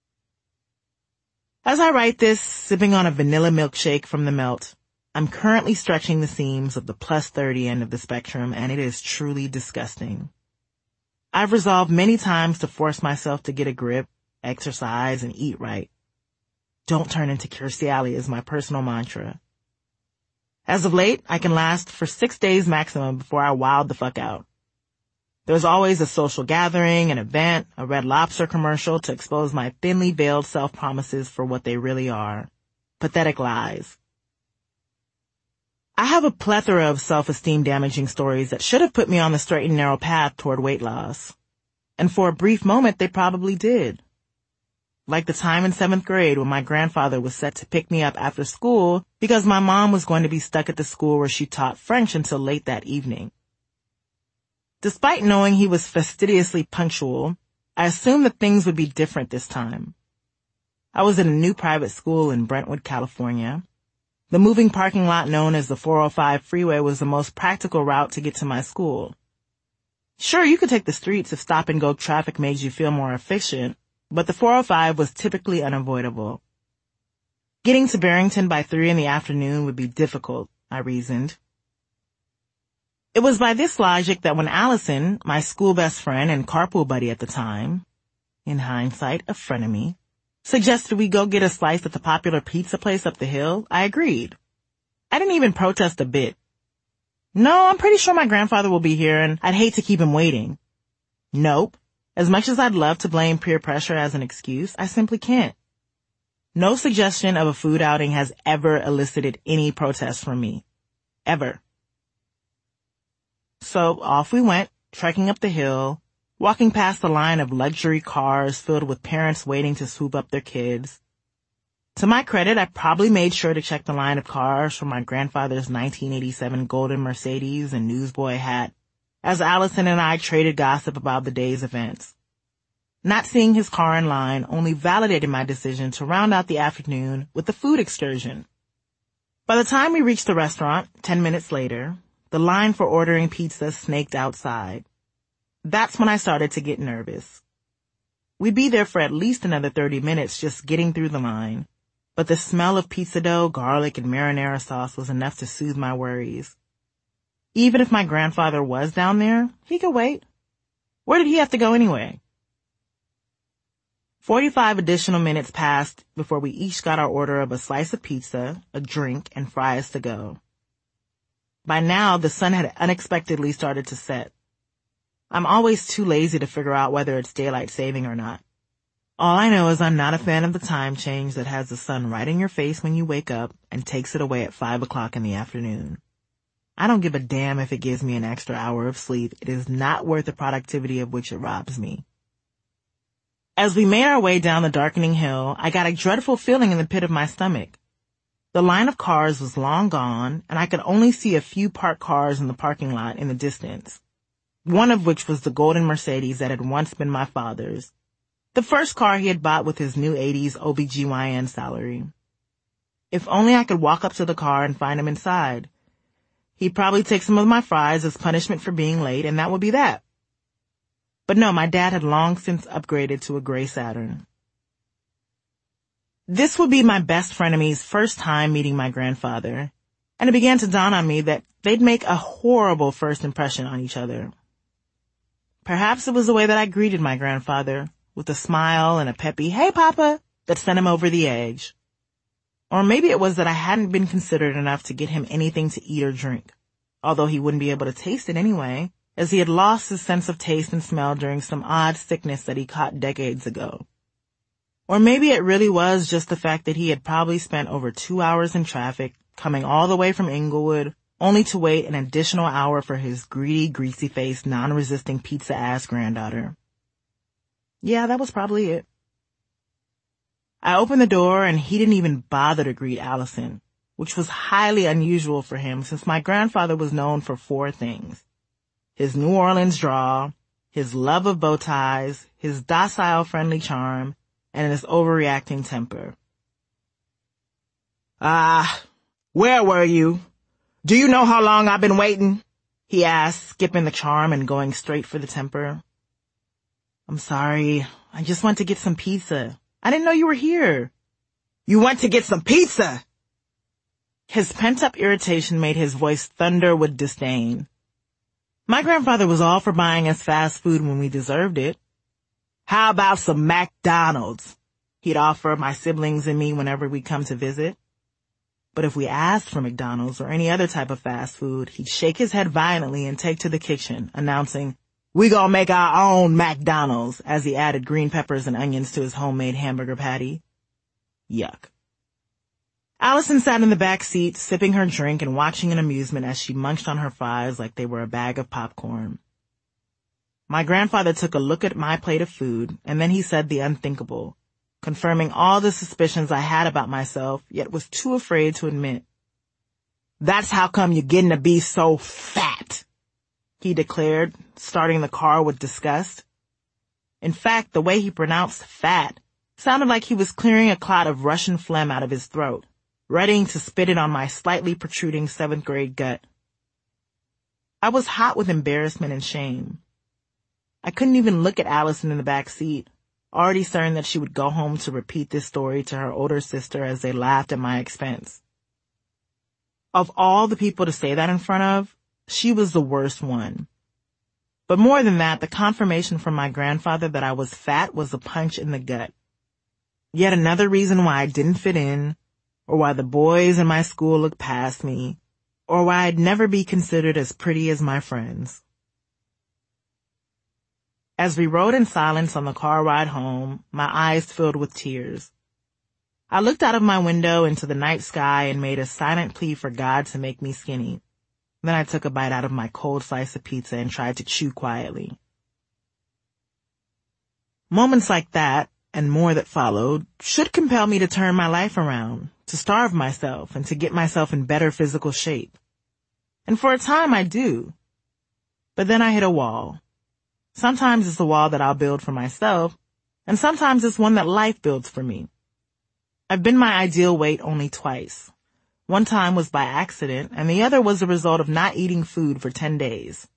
As I write this, sipping on a vanilla milkshake from the Melt, I'm currently stretching the seams of the plus thirty end of the spectrum, and it is truly disgusting. I've resolved many times to force myself to get a grip, exercise, and eat right. Don't turn into Kirstie Alley is my personal mantra. As of late, I can last for six days maximum before I wild the fuck out. There's always a social gathering, an event, a Red Lobster commercial to expose my thinly veiled self-promises for what they really are. Pathetic lies. I have a plethora of self-esteem damaging stories that should have put me on the straight and narrow path toward weight loss. And for a brief moment, they probably did. Like the time in seventh grade when my grandfather was set to pick me up after school because my mom was going to be stuck at the school where she taught French until late that evening. Despite knowing he was fastidiously punctual, I assumed that things would be different this time. I was in a new private school in Brentwood, California. The moving parking lot known as the four oh five freeway was the most practical route to get to my school. Sure, you could take the streets if stop-and-go traffic made you feel more efficient, but the four oh five was typically unavoidable. Getting to Barrington by three in the afternoon would be difficult, I reasoned. It was by this logic that when Allison, my school best friend and carpool buddy at the time, in hindsight, a frenemy, suggested we go get a slice at the popular pizza place up the hill, I agreed. I didn't even protest a bit. No, I'm pretty sure my grandfather will be here and I'd hate to keep him waiting. Nope. As much as I'd love to blame peer pressure as an excuse, I simply can't. No suggestion of a food outing has ever elicited any protest from me. Ever. So off we went, trekking up the hill, walking past the line of luxury cars filled with parents waiting to swoop up their kids. To my credit, I probably made sure to check the line of cars from my grandfather's nineteen eighty-seven golden Mercedes and newsboy hat as Allison and I traded gossip about the day's events. Not seeing his car in line only validated my decision to round out the afternoon with a food excursion. By the time we reached the restaurant, ten minutes later, the line for ordering pizza snaked outside. That's when I started to get nervous. We'd be there for at least another thirty minutes just getting through the line, but the smell of pizza dough, garlic, and marinara sauce was enough to soothe my worries. Even if my grandfather was down there, he could wait. Where did he have to go anyway? Forty-five additional minutes passed before we each got our order of a slice of pizza, a drink, and fries to go. By now, the sun had unexpectedly started to set. I'm always too lazy to figure out whether it's daylight saving or not. All I know is I'm not a fan of the time change that has the sun right in your face when you wake up and takes it away at five o'clock in the afternoon. I don't give a damn if it gives me an extra hour of sleep. It is not worth the productivity of which it robs me. As we made our way down the darkening hill, I got a dreadful feeling in the pit of my stomach. The line of cars was long gone, and I could only see a few parked cars in the parking lot in the distance, one of which was the golden Mercedes that had once been my father's, the first car he had bought with his new eighties O B G Y N salary. If only I could walk up to the car and find him inside. He'd probably take some of my fries as punishment for being late, and that would be that. But no, my dad had long since upgraded to a gray Saturn. This would be my best frenemy's first time meeting my grandfather, and it began to dawn on me that they'd make a horrible first impression on each other. Perhaps it was the way that I greeted my grandfather, with a smile and a peppy, "Hey, Papa," that sent him over the edge. Or maybe it was that I hadn't been considerate enough to get him anything to eat or drink, although he wouldn't be able to taste it anyway, as he had lost his sense of taste and smell during some odd sickness that he caught decades ago. Or maybe it really was just the fact that he had probably spent over two hours in traffic, coming all the way from Inglewood, only to wait an additional hour for his greedy, greasy-faced, non-resisting pizza-ass granddaughter. Yeah, that was probably it. I opened the door and he didn't even bother to greet Allison, which was highly unusual for him since my grandfather was known for four things: his New Orleans drawl, his love of bow ties, his docile, friendly charm, and his overreacting temper. Ah, where were you? Do you know how long I've been waiting? He asked, skipping the charm and going straight for the temper. I'm sorry. I just went to get some pizza. I didn't know you were here. You went to get some pizza? His pent-up irritation made his voice thunder with disdain. My grandfather was all for buying us fast food when we deserved it. How about some McDonald's? He'd offer my siblings and me whenever we come to visit. But if we asked for McDonald's or any other type of fast food, he'd shake his head violently and take to the kitchen, announcing, "We gonna make our own McDonald's," as he added green peppers and onions to his homemade hamburger patty. Yuck. Allison sat in the back seat, sipping her drink and watching in amusement as she munched on her fries like they were a bag of popcorn. My grandfather took a look at my plate of food, and then he said the unthinkable, confirming all the suspicions I had about myself, yet was too afraid to admit. "That's how come you're getting to be so fat," he declared, starting the car with disgust. In fact, the way he pronounced fat sounded like he was clearing a clot of Russian phlegm out of his throat, readying to spit it on my slightly protruding seventh grade gut. I was hot with embarrassment and shame. I couldn't even look at Allison in the back seat, already certain that she would go home to repeat this story to her older sister as they laughed at my expense. Of all the people to say that in front of, she was the worst one. But more than that, the confirmation from my grandfather that I was fat was a punch in the gut. Yet another reason why I didn't fit in, or why the boys in my school looked past me, or why I'd never be considered as pretty as my friends. As we rode in silence on the car ride home, my eyes filled with tears. I looked out of my window into the night sky and made a silent plea for God to make me skinny. Then I took a bite out of my cold slice of pizza and tried to chew quietly. Moments like that, and more that followed, should compel me to turn my life around, to starve myself, and to get myself in better physical shape. And for a time I do. But then I hit a wall. Sometimes it's a wall that I'll build for myself, and sometimes it's one that life builds for me. I've been my ideal weight only twice. One time was by accident, and the other was the result of not eating food for ten days.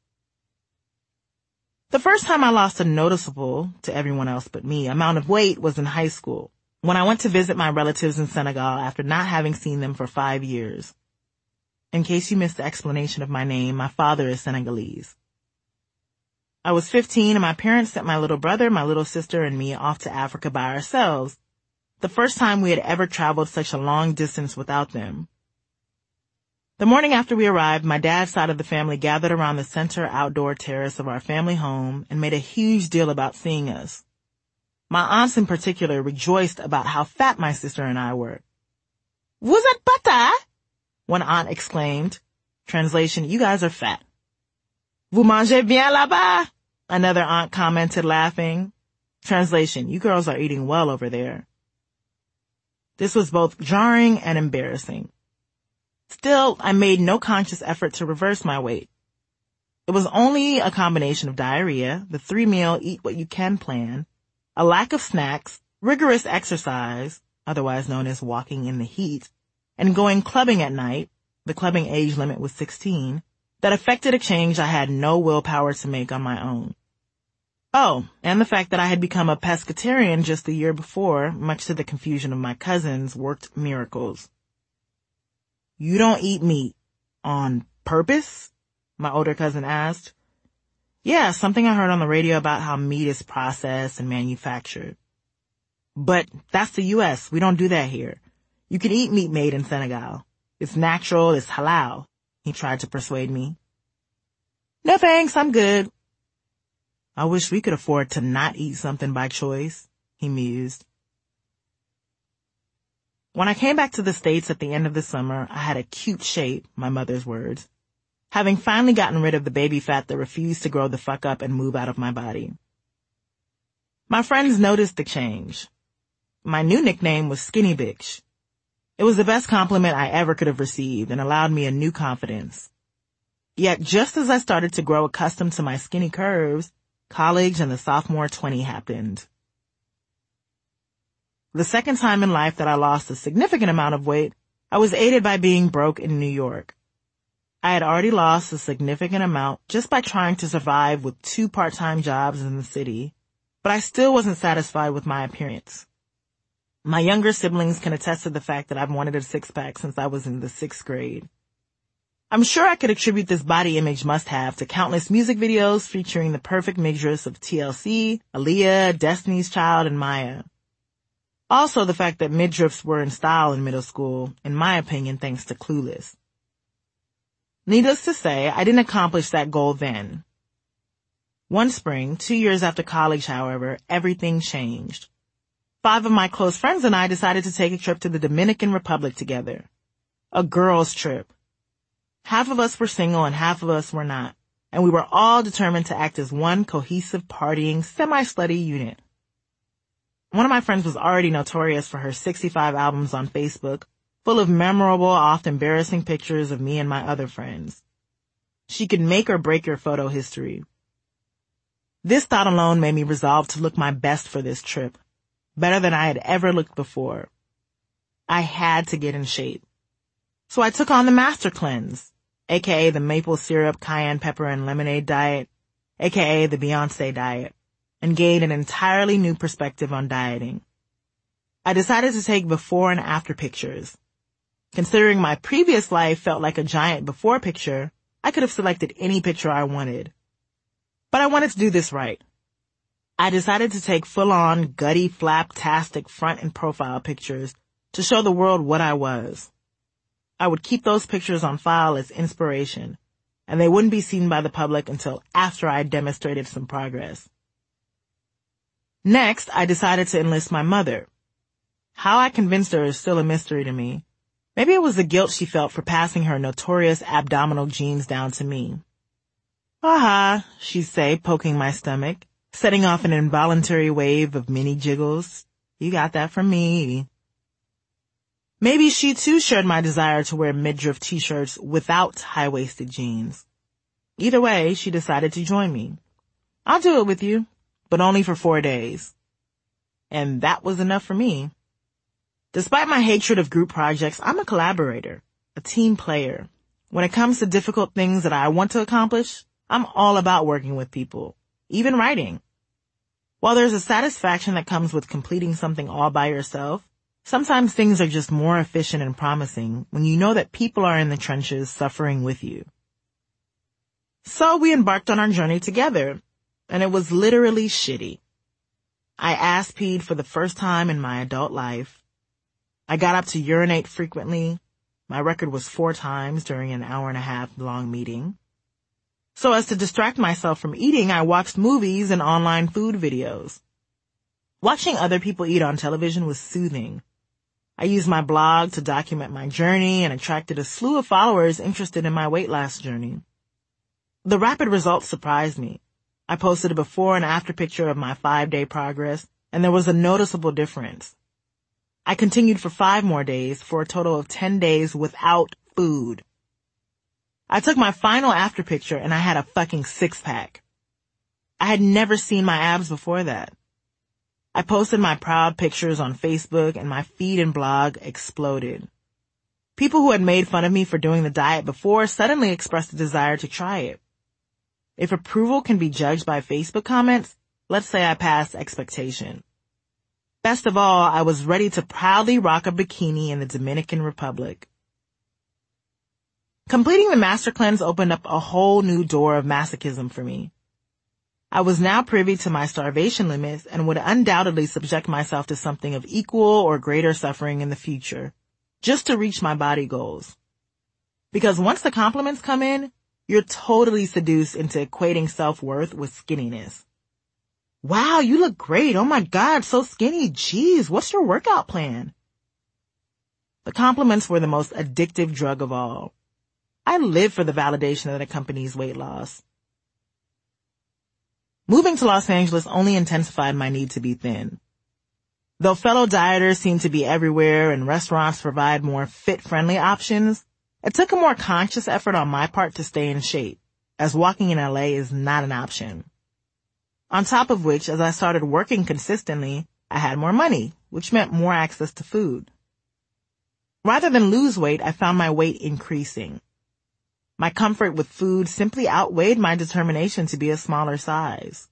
The first time I lost a noticeable, to everyone else but me, amount of weight was in high school, when I went to visit my relatives in Senegal after not having seen them for five years. In case you missed the explanation of my name, my father is Senegalese. I was fifteen and my parents sent my little brother, my little sister, and me off to Africa by ourselves, the first time we had ever traveled such a long distance without them. The morning after we arrived, my dad's side of the family gathered around the center outdoor terrace of our family home and made a huge deal about seeing us. My aunts in particular rejoiced about how fat my sister and I were. "Vous êtes pâté?" one aunt exclaimed. Translation, "You guys are fat." "Vous mangez bien là-bas?" another aunt commented, laughing. Translation, "You girls are eating well over there." This was both jarring and embarrassing. Still, I made no conscious effort to reverse my weight. It was only a combination of diarrhea, the three-meal eat-what-you-can plan, a lack of snacks, rigorous exercise, otherwise known as walking in the heat, and going clubbing at night, the clubbing age limit was sixteen, that affected a change I had no willpower to make on my own. Oh, and the fact that I had become a pescatarian just the year before, much to the confusion of my cousins, worked miracles. "You don't eat meat on purpose?" my older cousin asked. "Yeah, something I heard on the radio about how meat is processed and manufactured." "But that's the U S. We don't do that here. You can eat meat made in Senegal. It's natural, it's halal," he tried to persuade me. "No thanks, I'm good." "I wish we could afford to not eat something by choice," he mused. When I came back to the States at the end of the summer, I had a cute shape, my mother's words, having finally gotten rid of the baby fat that refused to grow the fuck up and move out of my body. My friends noticed the change. My new nickname was Skinny Bitch. It was the best compliment I ever could have received and allowed me a new confidence. Yet just as I started to grow accustomed to my skinny curves, college and the sophomore twenty happened. The second time in life that I lost a significant amount of weight, I was aided by being broke in New York. I had already lost a significant amount just by trying to survive with two part-time jobs in the city, but I still wasn't satisfied with my appearance. My younger siblings can attest to the fact that I've wanted a six-pack since I was in the sixth grade. I'm sure I could attribute this body image must-have to countless music videos featuring the perfect mixtures of T L C, Aaliyah, Destiny's Child, and Maya. Also the fact that midriffs were in style in middle school, in my opinion, thanks to Clueless. Needless to say, I didn't accomplish that goal then. One spring, two years after college, however, everything changed. Five of my close friends and I decided to take a trip to the Dominican Republic together. A girls' trip. Half of us were single and half of us were not, and we were all determined to act as one cohesive, partying, semi-slutty unit. One of my friends was already notorious for her sixty-five albums on Facebook, full of memorable, oft embarrassing pictures of me and my other friends. She could make or break your photo history. This thought alone made me resolve to look my best for this trip, better than I had ever looked before. I had to get in shape. So I took on the Master Cleanse, aka the maple syrup, cayenne pepper, and lemonade diet, aka the Beyonce diet, and gained an entirely new perspective on dieting. I decided to take before and after pictures. Considering my previous life felt like a giant before picture, I could have selected any picture I wanted. But I wanted to do this right. I decided to take full-on, gutty, flap-tastic front and profile pictures to show the world what I was. I would keep those pictures on file as inspiration, and they wouldn't be seen by the public until after I had demonstrated some progress. Next, I decided to enlist my mother. How I convinced her is still a mystery to me. Maybe it was the guilt she felt for passing her notorious abdominal genes down to me. "Aha," she'd say, poking my stomach, setting off an involuntary wave of mini jiggles. You got that from me. Maybe she too shared my desire to wear midriff t-shirts without high-waisted jeans. Either way, she decided to join me. I'll do it with you, but only for four days. And that was enough for me. Despite my hatred of group projects, I'm a collaborator, a team player. When it comes to difficult things that I want to accomplish, I'm all about working with people, even writing. While there's a satisfaction that comes with completing something all by yourself, sometimes things are just more efficient and promising when you know that people are in the trenches suffering with you. So we embarked on our journey together, and it was literally shitty. I ass peed for the first time in my adult life. I got up to urinate frequently. My record was four times during an hour and a half long meeting. So as to distract myself from eating, I watched movies and online food videos. Watching other people eat on television was soothing. I used my blog to document my journey and attracted a slew of followers interested in my weight loss journey. The rapid results surprised me. I posted a before and after picture of my five-day progress, and there was a noticeable difference. I continued for five more days for a total of ten days without food. I took my final after picture and I had a fucking six-pack. I had never seen my abs before that. I posted my proud pictures on Facebook and my feed and blog exploded. People who had made fun of me for doing the diet before suddenly expressed a desire to try it. If approval can be judged by Facebook comments, let's say I passed expectation. Best of all, I was ready to proudly rock a bikini in the Dominican Republic. Completing the master cleanse opened up a whole new door of masochism for me. I was now privy to my starvation limits and would undoubtedly subject myself to something of equal or greater suffering in the future, just to reach my body goals. Because once the compliments come in, you're totally seduced into equating self-worth with skinniness. Wow, you look great. Oh my God, so skinny. Jeez, what's your workout plan? The compliments were the most addictive drug of all. I live for the validation that accompanies weight loss. Moving to Los Angeles only intensified my need to be thin. Though fellow dieters seem to be everywhere and restaurants provide more fit-friendly options, it took a more conscious effort on my part to stay in shape, as walking in L A is not an option. On top of which, as I started working consistently, I had more money, which meant more access to food. Rather than lose weight, I found my weight increasing. My comfort with food simply outweighed my determination to be a smaller size.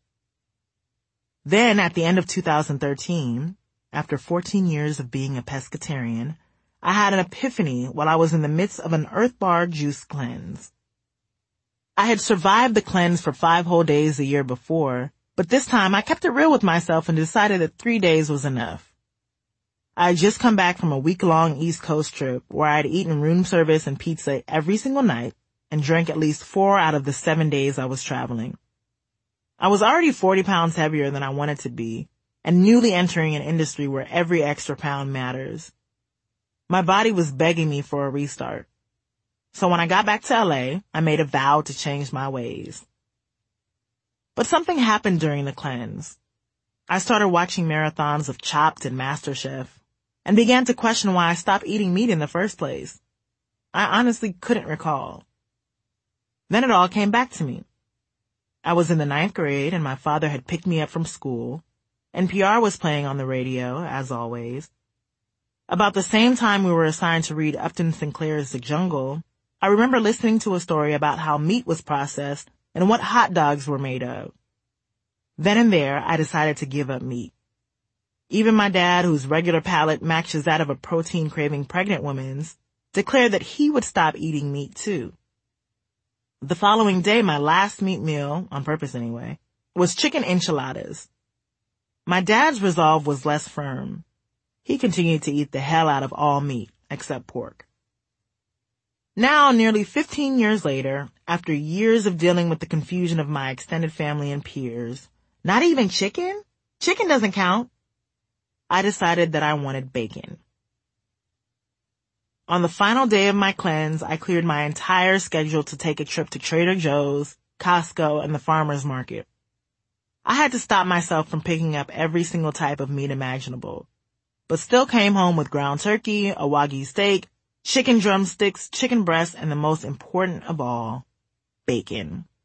Then, at the end of two thousand thirteen, after fourteen years of being a pescatarian, I had an epiphany while I was in the midst of an Earth Bar juice cleanse. I had survived the cleanse for five whole days the year before, but this time I kept it real with myself and decided that three days was enough. I had just come back from a week-long East Coast trip where I had eaten room service and pizza every single night and drank at least four out of the seven days I was traveling. I was already forty pounds heavier than I wanted to be and newly entering an industry where every extra pound matters. My body was begging me for a restart. So when I got back to L A, I made a vow to change my ways. But something happened during the cleanse. I started watching marathons of Chopped and MasterChef and began to question why I stopped eating meat in the first place. I honestly couldn't recall. Then it all came back to me. I was in the ninth grade and my father had picked me up from school. N P R was playing on the radio, as always. About the same time we were assigned to read Upton Sinclair's The Jungle, I remember listening to a story about how meat was processed and what hot dogs were made of. Then and there, I decided to give up meat. Even my dad, whose regular palate matches that of a protein-craving pregnant woman's, declared that he would stop eating meat too. The following day, my last meat meal, on purpose anyway, was chicken enchiladas. My dad's resolve was less firm. He continued to eat the hell out of all meat, except pork. Now, nearly fifteen years later, after years of dealing with the confusion of my extended family and peers, not even chicken? Chicken doesn't count. I decided that I wanted bacon. On the final day of my cleanse, I cleared my entire schedule to take a trip to Trader Joe's, Costco, and the farmer's market. I had to stop myself from picking up every single type of meat imaginable, but still came home with ground turkey, a Wagyu steak, chicken drumsticks, chicken breast, and the most important of all, bacon.